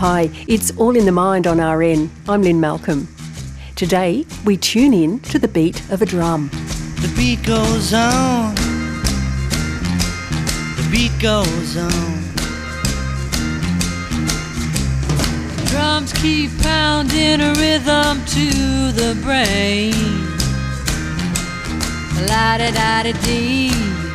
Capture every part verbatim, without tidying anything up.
Hi, it's All in the Mind on R N. I'm Lynn Malcolm. Today, we tune in to the beat of a drum. The beat goes on. The beat goes on. Drums keep pounding a rhythm to the brain. La-da-da-da-dee.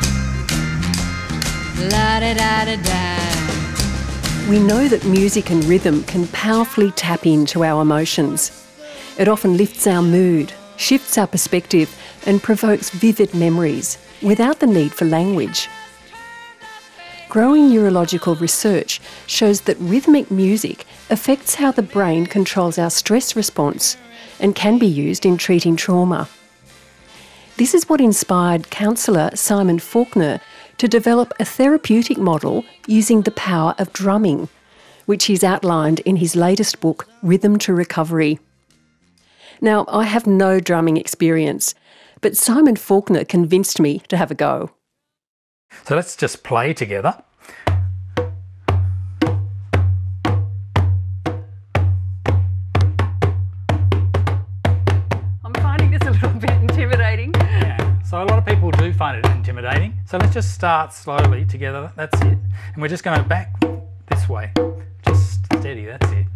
La-da-da-da-da. We know that music and rhythm can powerfully tap into our emotions. It often lifts our mood, shifts our perspective, and provokes vivid memories without the need for language. Growing neurological research shows that rhythmic music affects how the brain controls our stress response and can be used in treating trauma. This is what inspired counsellor Simon Faulkner to develop a therapeutic model using the power of drumming, which he's outlined in his latest book, Rhythm to Recovery. Now, I have no drumming experience, but Simon Faulkner convinced me to have a go. So let's just play together. I'm finding this a little bit intimidating. Yeah, so a lot of people do find it intimidating. So let's just start slowly together, that's it. And we're just going back this way. Just steady, that's it.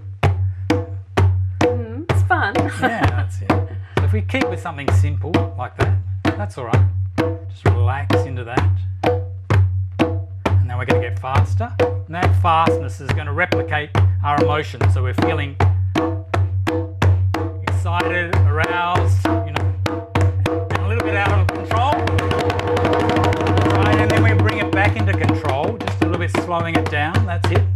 Mm, it's fun. Yeah, that's it. So if we keep with something simple like that, that's all right. Just relax into that. And then we're going to get faster. And that fastness is going to replicate our emotions. So we're feeling excited, aroused, you know, and a little bit out of control. Right, and then we bring it back into control, just a little bit slowing it down, that's it.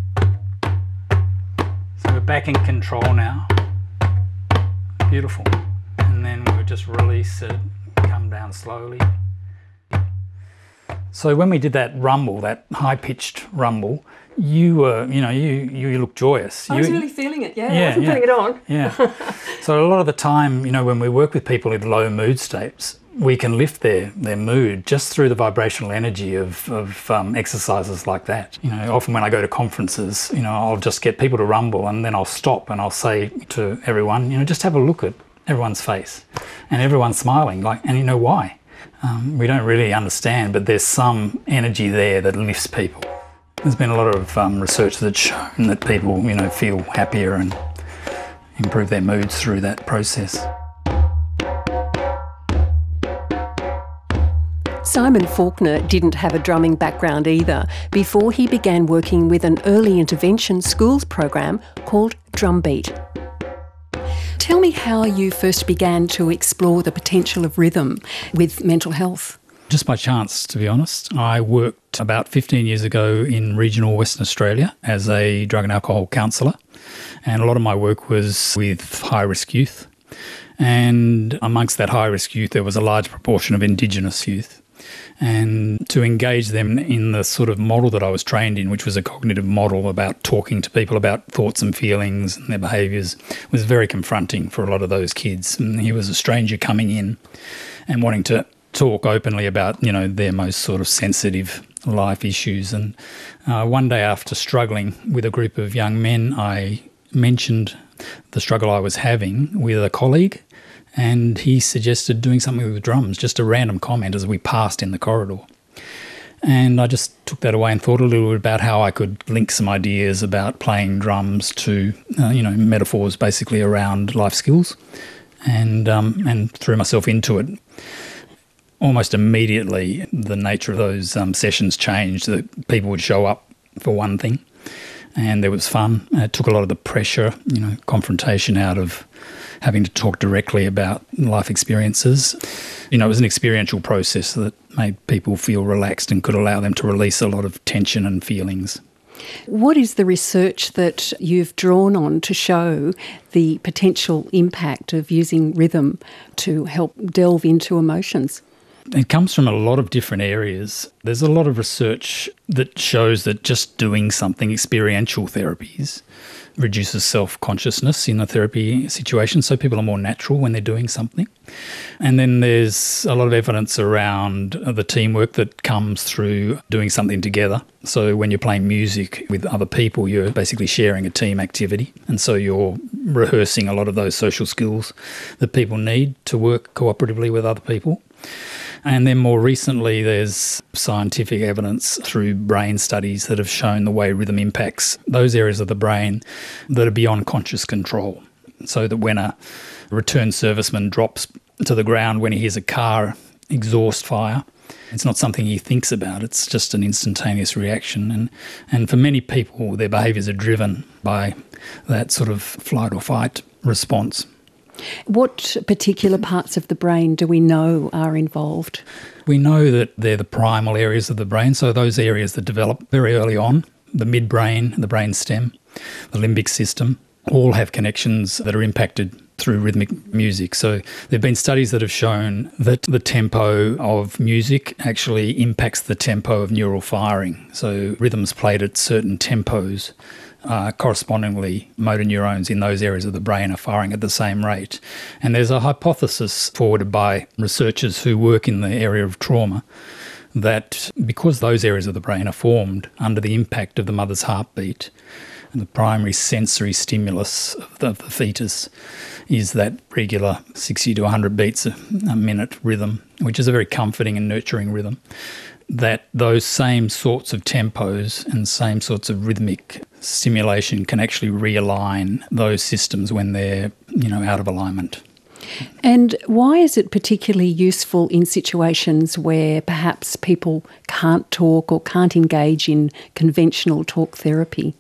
So we're back in control now. Beautiful. And then we'll just release it, come down slowly. So when we did that rumble, that high-pitched rumble, you were, you know, you you looked joyous. I was you, really feeling it, yeah. yeah I wasn't yeah. putting it on. Yeah. So a lot of the time, you know, when we work with people in low mood states, we can lift their, their mood just through the vibrational energy of, of um, exercises like that. You know, often when I go to conferences, you know, I'll just get people to rumble and then I'll stop and I'll say to everyone, you know, just have a look at everyone's face. And everyone's smiling, like, and you know why? Um, we don't really understand, but there's some energy there that lifts people. There's been a lot of um, research that's shown that people, you know, feel happier and improve their moods through that process. Simon Faulkner didn't have a drumming background either before he began working with an early intervention schools program called Drumbeat. Tell me how you first began to explore the potential of rhythm with mental health. Just by chance, to be honest. I worked about fifteen years ago in regional Western Australia as a drug and alcohol counsellor, and a lot of my work was with high-risk youth. And amongst that high-risk youth, there was a large proportion of Indigenous youth. And to engage them in the sort of model that I was trained in, which was a cognitive model about talking to people about thoughts and feelings and their behaviours, was very confronting for a lot of those kids. And he was a stranger coming in and wanting to talk openly about, you know, their most sort of sensitive life issues. And uh, one day after struggling with a group of young men, I mentioned the struggle I was having with a colleague, and he suggested doing something with drums, just a random comment as we passed in the corridor. And I just took that away and thought a little bit about how I could link some ideas about playing drums to, uh, you know, metaphors basically around life skills, and um, and threw myself into it. Almost immediately, the nature of those um, sessions changed. That people would show up for one thing, and there was fun. It took a lot of the pressure, you know, confrontation out of having to talk directly about life experiences. You know, it was an experiential process that made people feel relaxed and could allow them to release a lot of tension and feelings. What is the research that you've drawn on to show the potential impact of using rhythm to help delve into emotions? It comes from a lot of different areas. There's a lot of research that shows that just doing something, experiential therapies, reduces self-consciousness in a therapy situation, so people are more natural when they're doing something. And then there's a lot of evidence around the teamwork that comes through doing something together. So when you're playing music with other people, you're basically sharing a team activity, and so you're rehearsing a lot of those social skills that people need to work cooperatively with other people. And then more recently, there's scientific evidence through brain studies that have shown the way rhythm impacts those areas of the brain that are beyond conscious control. So that when a returned serviceman drops to the ground when he hears a car exhaust fire, it's not something he thinks about, it's just an instantaneous reaction. And, and for many people, their behaviours are driven by that sort of flight or fight response. What particular parts of the brain do we know are involved? We know that they're the primal areas of the brain, so those areas that develop very early on, the midbrain, the brain stem, the limbic system, all have connections that are impacted through rhythmic music. So there have been studies that have shown that the tempo of music actually impacts the tempo of neural firing. So rhythms played at certain tempos, Uh, correspondingly, motor neurons in those areas of the brain are firing at the same rate. And there's a hypothesis forwarded by researchers who work in the area of trauma that because those areas of the brain are formed under the impact of the mother's heartbeat, and the primary sensory stimulus of the, of the fetus is that regular sixty to one hundred beats a, a minute rhythm, which is a very comforting and nurturing rhythm, that those same sorts of tempos and same sorts of rhythmic stimulation can actually realign those systems when they're, you know, out of alignment. And why is it particularly useful in situations where perhaps people can't talk or can't engage in conventional talk therapy?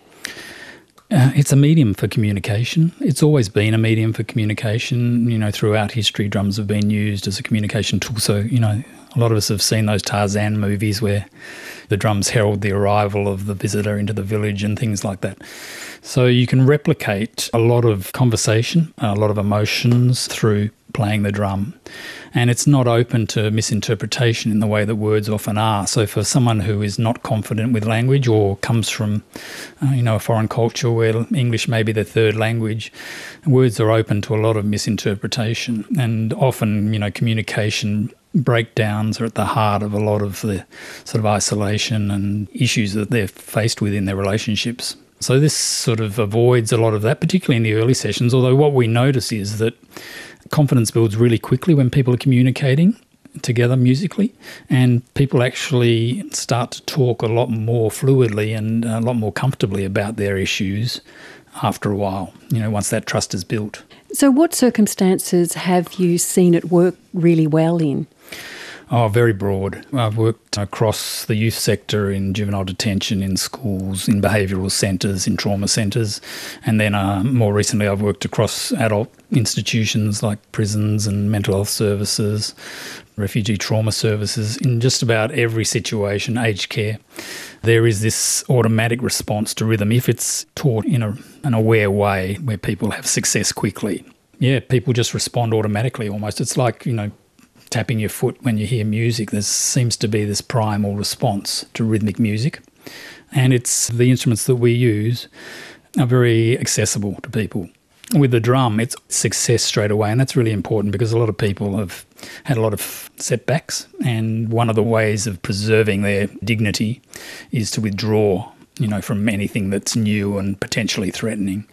Uh, it's a medium for communication. It's always been a medium for communication. You know, throughout history, drums have been used as a communication tool. So, you know, a lot of us have seen those Tarzan movies where the drums herald the arrival of the visitor into the village and things like that. So you can replicate a lot of conversation, a lot of emotions through playing the drum. And it's not open to misinterpretation in the way that words often are. So for someone who is not confident with language or comes from, uh, you know, a foreign culture where English may be their third language, words are open to a lot of misinterpretation. And often, you know, communication breakdowns are at the heart of a lot of the sort of isolation and issues that they're faced with in their relationships. So this sort of avoids a lot of that, particularly in the early sessions, although what we notice is that confidence builds really quickly when people are communicating together musically, and people actually start to talk a lot more fluidly and a lot more comfortably about their issues after a while, you know, once that trust is built. So what circumstances have you seen it work really well in? Oh, very broad. I've worked across the youth sector in juvenile detention, in schools, in behavioural centres, in trauma centres. And then uh, more recently I've worked across adult institutions like prisons and mental health services, refugee trauma services. In just about every situation, aged care, there is this automatic response to rhythm if it's taught in a, an aware way where people have success quickly. Yeah, people just respond automatically almost. It's like, you know, tapping your foot when you hear music. There seems to be this primal response to rhythmic music. And it's the instruments that we use are very accessible to people. With the drum, it's success straight away, and that's really important because a lot of people have had a lot of setbacks, and one of the ways of preserving their dignity is to withdraw, you know, from anything that's new and potentially threatening.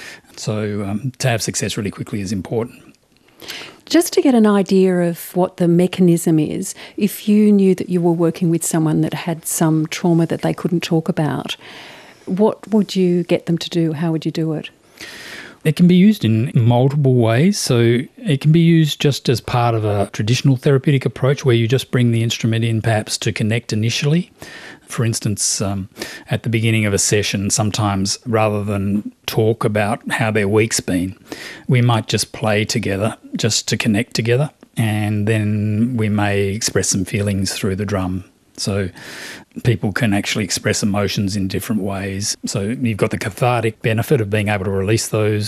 So um, to have success really quickly is important. Just to get an idea of what the mechanism is, if you knew that you were working with someone that had some trauma that they couldn't talk about, what would you get them to do? How would you do it? It can be used in multiple ways. So it can be used just as part of a traditional therapeutic approach where you just bring the instrument in perhaps to connect initially. For instance, um, at the beginning of a session, sometimes rather than talk about how their week's been, we might just play together just to connect together, and then we may express some feelings through the drum. So people can actually express emotions in different ways. So you've got the cathartic benefit of being able to release those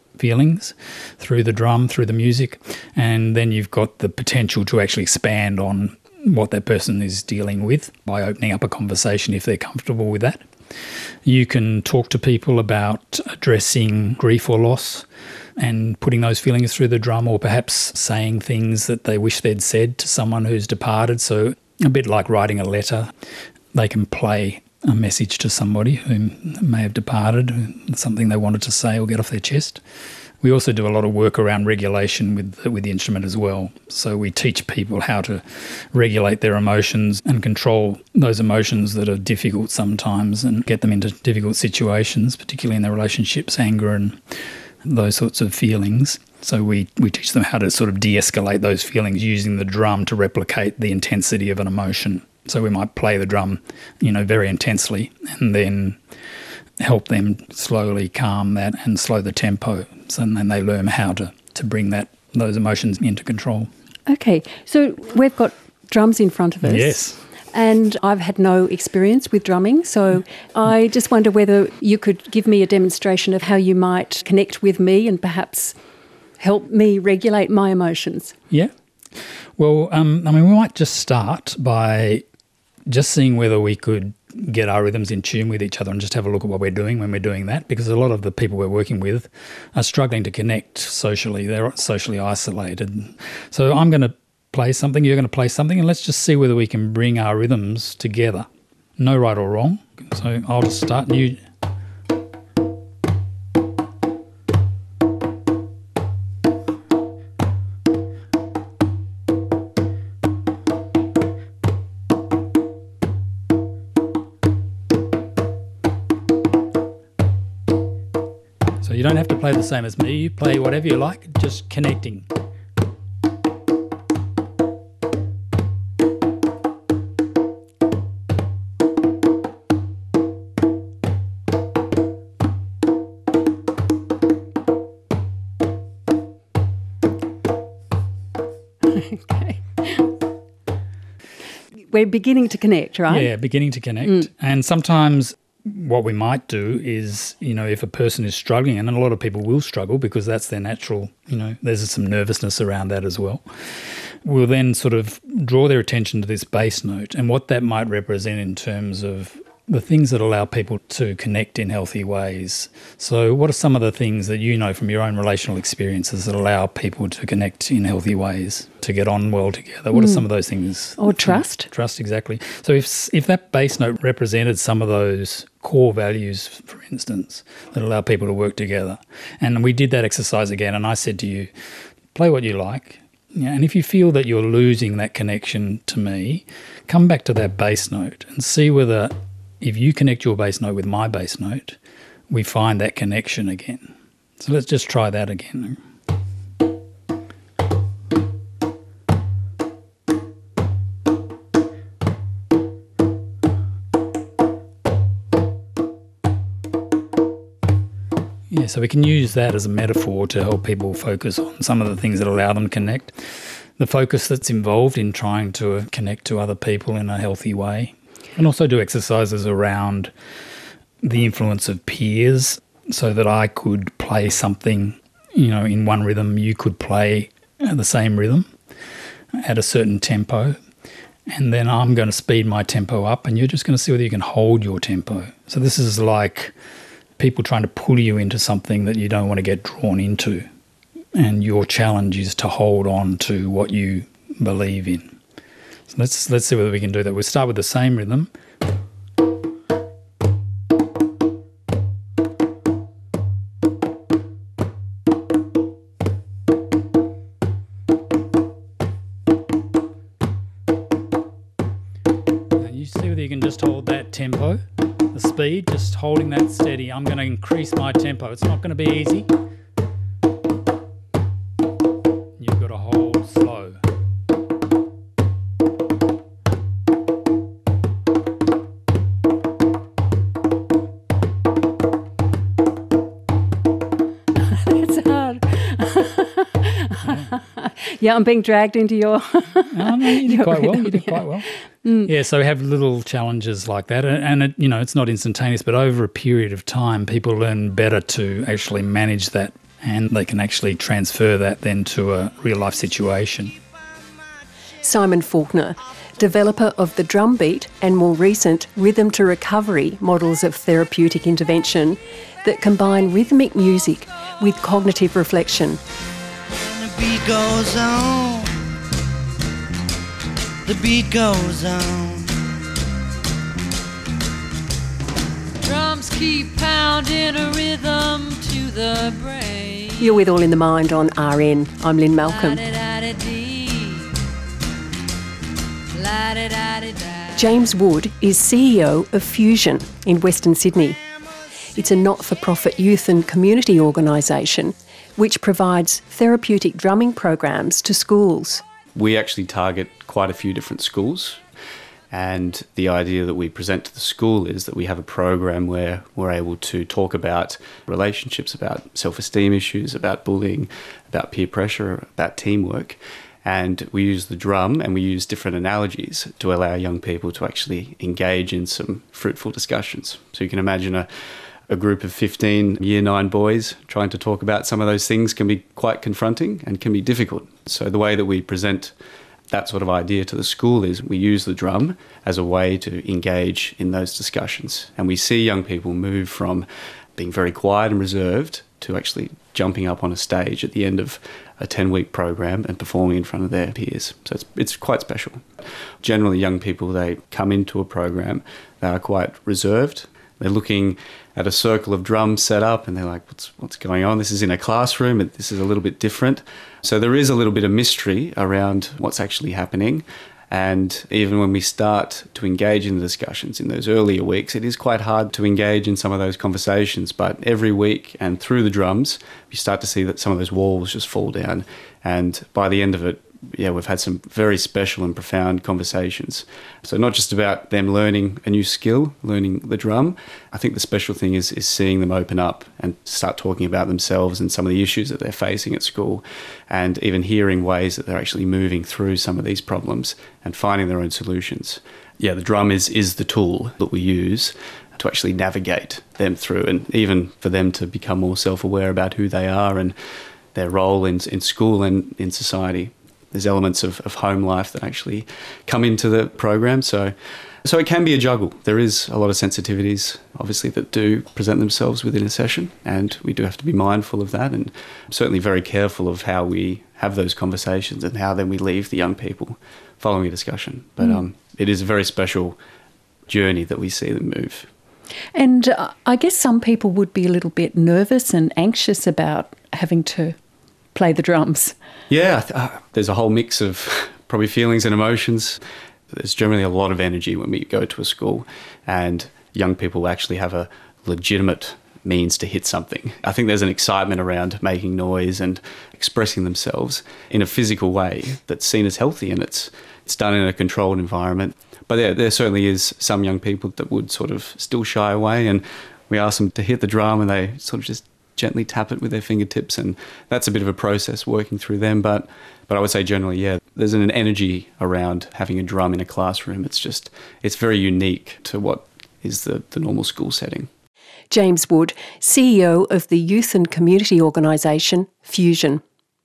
feelings through the drum, through the music, and then you've got the potential to actually expand on what that person is dealing with by opening up a conversation if they're comfortable with that. You can talk to people about addressing grief or loss and putting those feelings through the drum, or perhaps saying things that they wish they'd said to someone who's departed. So a bit like writing a letter, they can play a message to somebody who may have departed, something they wanted to say or get off their chest. We also do a lot of work around regulation with, with the instrument as well. So we teach people how to regulate their emotions and control those emotions that are difficult sometimes and get them into difficult situations, particularly in their relationships, anger and those sorts of feelings. So we, we teach them how to sort of de-escalate those feelings using the drum to replicate the intensity of an emotion. So we might play the drum, you know, very intensely and then help them slowly calm that and slow the tempo. So then they learn how to, to bring that those emotions into control. Okay, so we've got drums in front of us. Yes. And I've had no experience with drumming, so I just wonder whether you could give me a demonstration of how you might connect with me and perhaps help me regulate my emotions. Yeah. Well, um, I mean, we might just start by just seeing whether we could get our rhythms in tune with each other and just have a look at what we're doing when we're doing that, because a lot of the people we're working with are struggling to connect socially. They're socially isolated. So I'm going to play something, you're going to play something, and let's just see whether we can bring our rhythms together. No right or wrong. So I'll just start and you... So you don't have to play the same as me, you play whatever you like, just connecting. Okay. We're beginning to connect, right? Yeah, beginning to connect. Mm. And sometimes what we might do is, you know, if a person is struggling, and a lot of people will struggle because that's their natural, you know, there's some nervousness around that as well, we'll then sort of draw their attention to this bass note and what that might represent in terms of the things that allow people to connect in healthy ways. So what are some of the things that you know from your own relational experiences that allow people to connect in healthy ways, to get on well together? What mm. are some of those things? Or trust. Trust, exactly. So if if that bass note represented some of those core values, for instance, that allow people to work together, and we did that exercise again, and I said to you, play what you like, yeah, and if you feel that you're losing that connection to me, come back to that bass note and see whether, if you connect your bass note with my bass note, we find that connection again. So let's just try that again. Yeah, so we can use that as a metaphor to help people focus on some of the things that allow them to connect. The focus that's involved in trying to connect to other people in a healthy way. And also do exercises around the influence of peers, so that I could play something, you know, in one rhythm, you could play the same rhythm at a certain tempo, and then I'm going to speed my tempo up and you're just going to see whether you can hold your tempo. So this is like people trying to pull you into something that you don't want to get drawn into, and your challenge is to hold on to what you believe in. So let's let's see whether we can do that. We'll start with the same rhythm. And you see whether you can just hold that tempo, the speed, just holding that steady. I'm going to increase my tempo. It's not going to be easy. You've got to hold slow. Yeah, I'm being dragged into your... oh, no, you did quite well. You did quite well. Mm. Yeah, so we have little challenges like that. And, and it, you know, it's not instantaneous, but over a period of time, people learn better to actually manage that and they can actually transfer that then to a real life situation. Simon Faulkner, developer of the drum beat and more recent rhythm to recovery models of therapeutic intervention that combine rhythmic music with cognitive reflection. The beat goes on. The beat goes on. Drums keep pounding a rhythm to the brain. You're with All in the Mind on R N. I'm Lynn Malcolm. James Wood is C E O of Fusion in Western Sydney. It's a not-for-profit youth and community organisation which provides therapeutic drumming programs to schools. We actually target quite a few different schools, and the idea that we present to the school is that we have a program where we're able to talk about relationships, about self-esteem issues, about bullying, about peer pressure, about teamwork. And we use the drum and we use different analogies to allow young people to actually engage in some fruitful discussions. So you can imagine a, a group of fifteen year nine boys trying to talk about some of those things can be quite confronting and can be difficult. So the way that we present that sort of idea to the school is we use the drum as a way to engage in those discussions. And we see young people move from being very quiet and reserved to actually jumping up on a stage at the end of a ten-week program and performing in front of their peers. So it's it's quite special. Generally, young people, they come into a program, they are quite reserved. They're looking at a circle of drums set up and they're like, what's what's going on? This is in a classroom, this is a little bit different. So there is a little bit of mystery around what's actually happening. And even when we start to engage in the discussions in those earlier weeks, it is quite hard to engage in some of those conversations. But every week and through the drums, you start to see that some of those walls just fall down. And by the end of it, yeah, we've had some very special and profound conversations. So not just about them learning a new skill, learning the drum. I think the special thing is is seeing them open up and start talking about themselves and some of the issues that they're facing at school, and even hearing ways that they're actually moving through some of these problems and finding their own solutions. Yeah, the drum is is the tool that we use to actually navigate them through, and even for them to become more self-aware about who they are and their role in in school and in society. There's elements of, of home life that actually come into the program. So so it can be a juggle. There is a lot of sensitivities, obviously, that do present themselves within a session, and we do have to be mindful of that, and certainly very careful of how we have those conversations and how then we leave the young people following a discussion. But mm. um, it is a very special journey that we see them move. And uh, I guess some people would be a little bit nervous and anxious about having to play the drums. Yeah, uh, there's a whole mix of probably feelings and emotions. There's generally a lot of energy when we go to a school, and young people actually have a legitimate means to hit something. I think there's an excitement around making noise and expressing themselves in a physical way that's seen as healthy, and it's it's done in a controlled environment. But there, there certainly is some young people that would sort of still shy away, and we ask them to hit the drum and they sort of just gently tap it with their fingertips, and that's a bit of a process working through them. But but I would say generally, yeah, there's an energy around having a drum in a classroom. It's just, it's very unique to what is the, the normal school setting. James Wood, C E O of the youth and community organisation Fusion.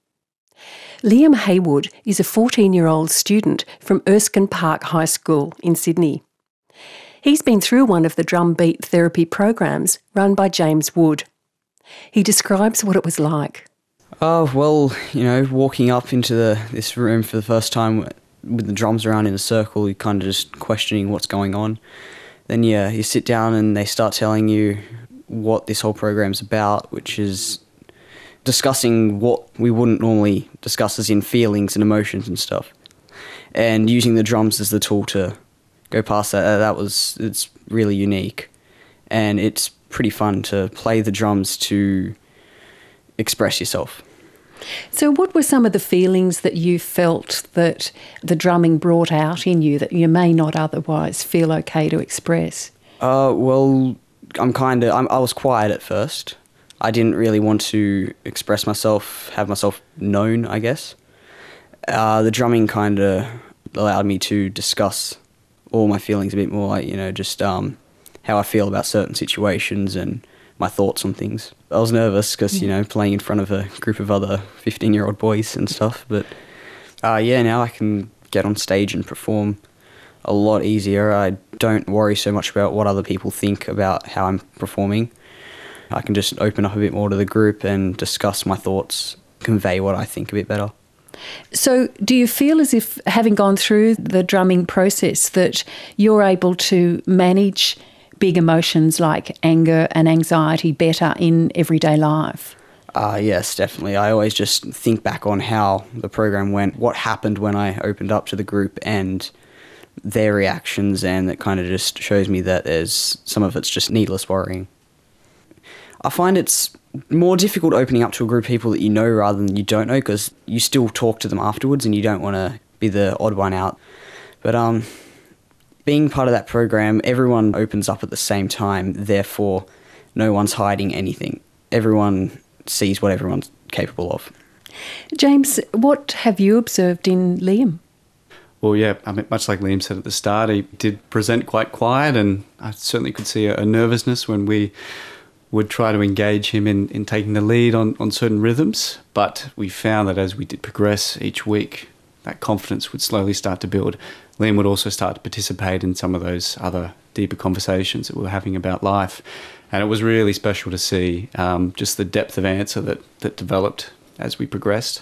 Liam Haywood is a fourteen-year-old student from Erskine Park High School in Sydney. He's been through one of the drum beat therapy programs run by James Wood. He describes what it was like. Oh, well, you know, walking up into the, this room for the first time with the drums around in a circle, you're kind of just questioning what's going on. Then, yeah, you sit down and they start telling you what this whole program's about, which is discussing what we wouldn't normally discuss, as in feelings and emotions and stuff. And using the drums as the tool to go past that, that was, it's really unique. And it's pretty fun to play the drums to express yourself. So what were some of the feelings that you felt that the drumming brought out in you that you may not otherwise feel okay to express? Uh, well, I'm kind of, I was quiet at first. I didn't really want to express myself, have myself known, I guess. Uh, the drumming kind of allowed me to discuss all my feelings a bit more, like, you know, just um, how I feel about certain situations and my thoughts on things. I was nervous because, you know, playing in front of a group of other fifteen-year-old boys and stuff. But, uh, yeah, now I can get on stage and perform a lot easier. I don't worry so much about what other people think about how I'm performing. I can just open up a bit more to the group and discuss my thoughts, convey what I think a bit better. So do you feel as if, having gone through the drumming process, that you're able to manage big emotions like anger and anxiety better in everyday life? Uh, yes, definitely. I always just think back on how the program went, what happened when I opened up to the group and their reactions, and it kind of just shows me that there's some of it's just needless worrying. I find it's more difficult opening up to a group of people that you know rather than you don't know, because you still talk to them afterwards and you don't want to be the odd one out. But um, being part of that program, everyone opens up at the same time, therefore no one's hiding anything. Everyone sees what everyone's capable of. James, what have you observed in Liam? Well, yeah, I mean, much like Liam said at the start, he did present quite quiet, and I certainly could see a, a nervousness when we would try to engage him in, in taking the lead on, on certain rhythms. But we found that as we did progress each week, that confidence would slowly start to build. Liam would also start to participate in some of those other deeper conversations that we were having about life. And it was really special to see um, just the depth of answer that, that developed as we progressed.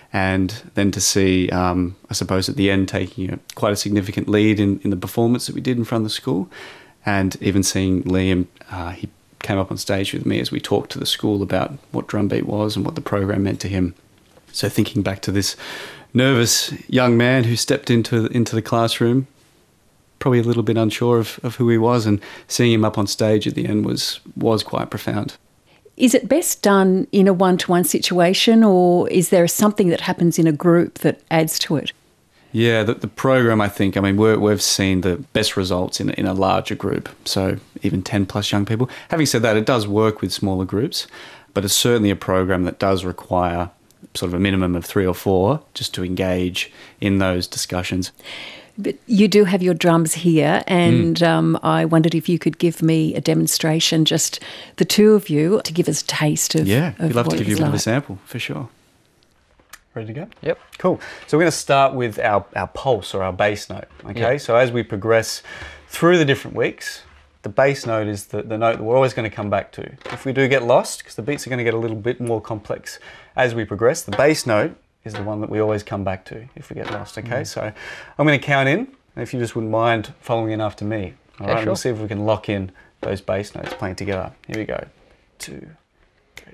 And then to see, um, I suppose, at the end, taking a, quite a significant lead in, in the performance that we did in front of the school. And even seeing Liam, uh, he came up on stage with me as we talked to the school about what Drumbeat was and what the program meant to him. So thinking back to this nervous young man who stepped into, into the classroom, probably a little bit unsure of, of who he was, and seeing him up on stage at the end was, was quite profound. Is it best done in a one-to-one situation, or is there something that happens in a group that adds to it? Yeah, the, the program, I think, I mean, we're, we've seen the best results in, in a larger group, so even ten plus young people. Having said that, it does work with smaller groups, but it's certainly a program that does require sort of a minimum of three or four just to engage in those discussions. But you do have your drums here, and mm. um, I wondered if you could give me a demonstration, just the two of you, to give us a taste of Yeah, of we'd love what to give you a it's bit of a like. sample, for sure. Ready to go? Yep. Cool. So we're going to start with our, our pulse, or our bass note, okay? Yep. So as we progress through the different weeks, the bass note is the, the note that we're always going to come back to. If we do get lost, because the beats are going to get a little bit more complex as we progress, the bass note is the one that we always come back to if we get lost, okay? Mm. So I'm going to count in, and if you just wouldn't mind following in after me, all yeah, right? Sure. We'll see if we can lock in those bass notes playing together. Here we go. Two, three.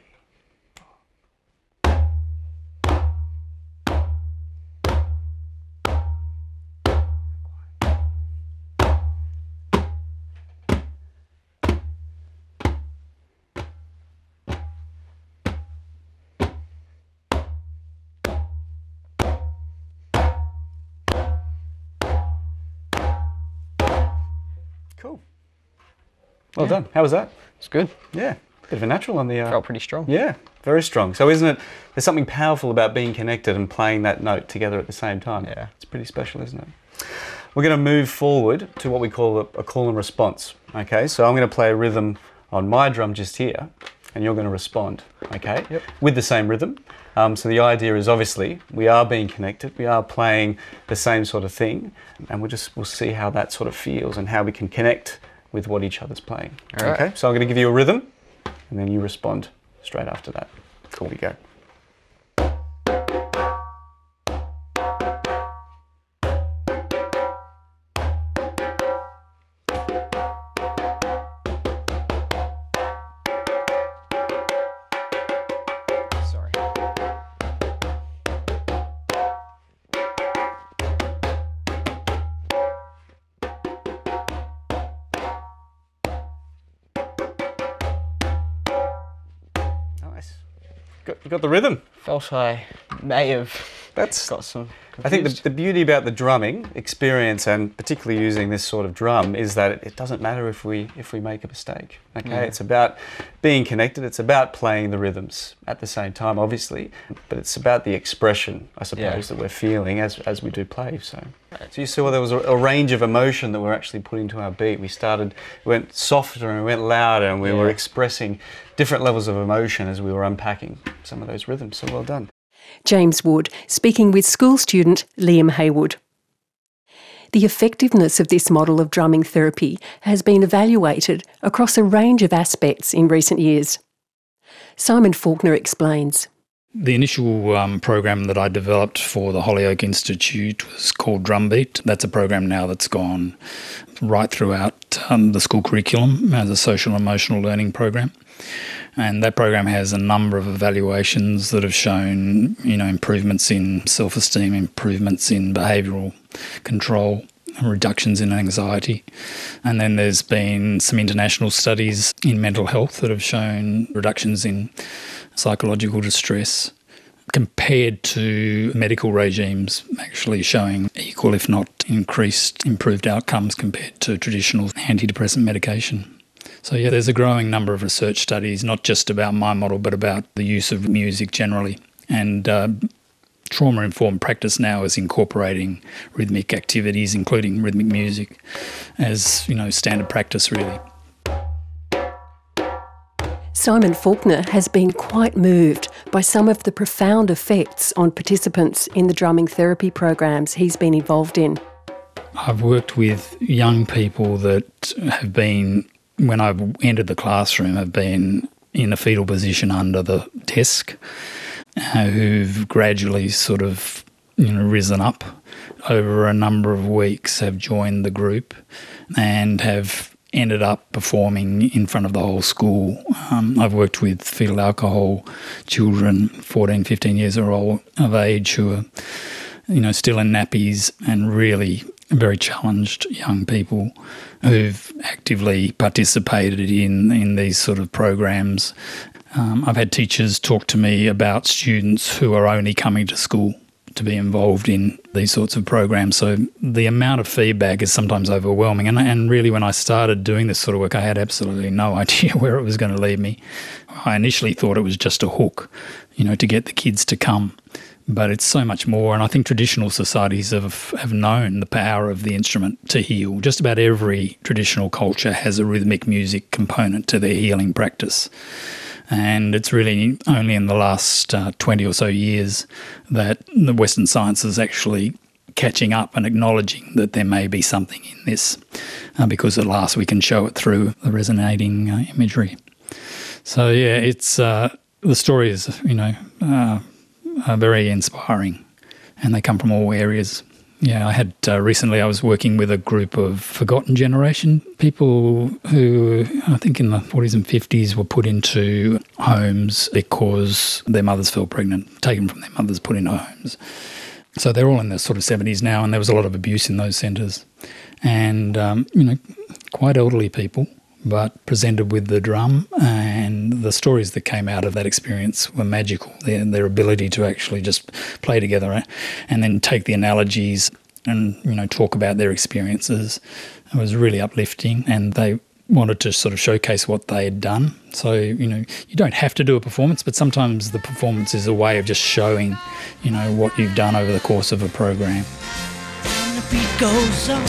Cool. Well Yeah. done. How was that? It's good. Yeah. Bit of a natural on the... Uh, Felt pretty strong. Yeah, very strong. So isn't it, there's something powerful about being connected and playing that note together at the same time. Yeah. It's pretty special, isn't it? We're going to move forward to what we call a, a call and response. Okay, so I'm going to play a rhythm on my drum just here, and you're going to respond, okay? Yep. With the same rhythm. Um, so the idea is, obviously, we are being connected, we are playing the same sort of thing, and we'll just, we'll see how that sort of feels and how we can connect with what each other's playing. All right. Okay, so I'm going to give you a rhythm, and then you respond straight after that. Cool. Here we go. Sorry. Nice. Got, you got the rhythm. Felt I may have That's got some I think the, the beauty about the drumming experience, and particularly using this sort of drum, is that it, it doesn't matter if we if we make a mistake. Okay, Yeah. It's about being connected. It's about playing the rhythms at the same time, obviously, but it's about the expression, I suppose, Yeah. that we're feeling as as we do play. So, so you saw there was a, a range of emotion that we're actually putting to our beat. We started, we went softer and we went louder, and we Yeah. were expressing different levels of emotion as we were unpacking some of those rhythms. So well done. James Wood, speaking with school student Liam Haywood. The effectiveness of this model of drumming therapy has been evaluated across a range of aspects in recent years. Simon Faulkner explains. The initial um, program that I developed for the Holyoake Institute was called Drumbeat. That's a program now that's gone right throughout um, the school curriculum as a social and emotional learning program. And that program has a number of evaluations that have shown, you know, improvements in self-esteem, improvements in behavioural control, reductions in anxiety. And then there's been some international studies in mental health that have shown reductions in psychological distress compared to medical regimes actually showing equal, if not increased, improved outcomes compared to traditional antidepressant medication. So yeah, there's a growing number of research studies, not just about my model, but about the use of music generally. And uh, trauma-informed practice now is incorporating rhythmic activities, including rhythmic music, as, you know, standard practice really. Simon Faulkner has been quite moved by some of the profound effects on participants in the drumming therapy programs he's been involved in. I've worked with young people that have been, when I've entered the classroom, have been in a fetal position under the desk, uh, who've gradually sort of, you know, risen up over a number of weeks, have joined the group and have ended up performing in front of the whole school. Um, I've worked with fetal alcohol children, fourteen, fifteen years old of age, who are, you know, still in nappies, and really very challenged young people who've actively participated in, in these sort of programs. Um, I've had teachers talk to me about students who are only coming to school to be involved in these sorts of programs. So the amount of feedback is sometimes overwhelming. And, and really, when I started doing this sort of work, I had absolutely no idea where it was going to lead me. I initially thought it was just a hook, you know, to get the kids to come. But it's so much more, and I think traditional societies have, have known the power of the instrument to heal. Just about every traditional culture has a rhythmic music component to their healing practice. And it's really only in the last uh, twenty or so years that the Western science is actually catching up and acknowledging that there may be something in this, uh, because at last we can show it through the resonating uh, imagery. So yeah, it's uh, the story is, you know, uh, are very inspiring, and they come from all areas. Yeah, I had uh, recently I was working with a group of forgotten generation people who I think in the forties and fifties were put into homes because their mothers fell pregnant, taken from their mothers, put into homes. So they're all in their sort of seventies now, and there was a lot of abuse in those centres. And, um, you know, quite elderly people, but presented with the drum, and the stories that came out of that experience were magical. Their, their ability to actually just play together and then take the analogies and, you know, talk about their experiences. It was really uplifting, and they wanted to sort of showcase what they had done. So, you know, you don't have to do a performance, but sometimes the performance is a way of just showing, you know, what you've done over the course of a program. And the beat goes on.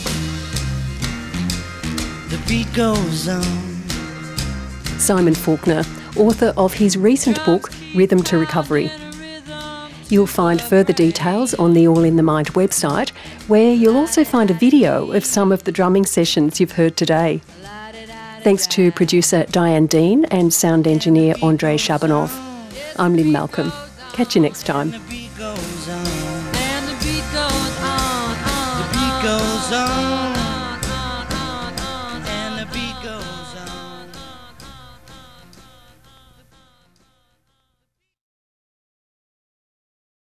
The beat goes on. Simon Faulkner, author of his recent book, Rhythm to Recovery. You'll find further details on the All in the Mind website, where you'll also find a video of some of the drumming sessions you've heard today. Thanks to producer Diane Dean and sound engineer Andrei Shabanov. I'm Lynn Malcolm. Catch you next time. The beat goes on. And the beat goes on, on, The beat goes on.